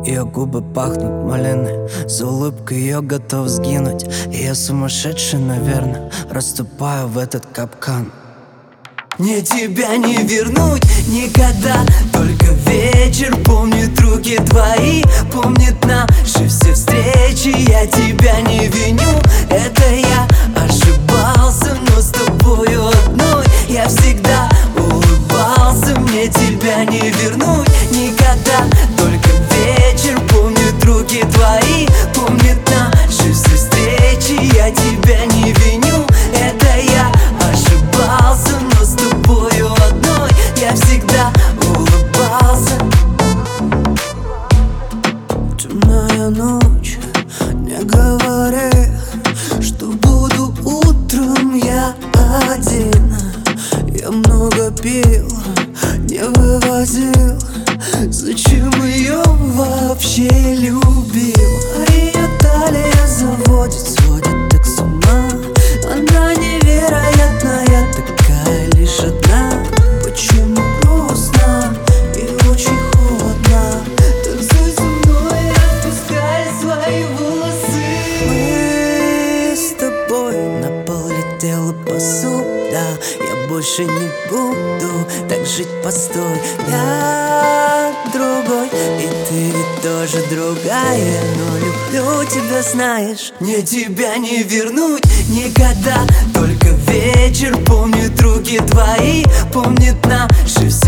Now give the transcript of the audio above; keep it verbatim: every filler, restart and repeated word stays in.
Ее губы пахнут малиной, за улыбкой ее готов сгинуть. И я сумасшедший, наверное, расступаю в этот капкан. Мне тебя не вернуть никогда, только вечер помнит руки твои, помнит наши все встречи. Я тебя не виню, это я ошибался, но с тобою одной я всегда улыбался. Мне тебя не вернуть никогда, только вечер помнит руки твои, помнит наши все встречи. Я тебя не виню, это я ошибался, но с тобою одной я всегда улыбался. Темная ночь, не говори, что буду утром я один. Я много пил, не вывозил, зачем ее вообще любил? А ее талия заводит, сводит так с ума. Она невероятная, такая лишь одна. Почему грустно и очень холодно? Танцуй со мной, отпускай свои волосы. Мы с тобой на пол летела посуда. Я больше не буду так жить, постой. Я другой, и ты ведь тоже другая, но люблю тебя, знаешь. Мне тебя не вернуть никогда, только вечер помнит руки твои, помнит наши все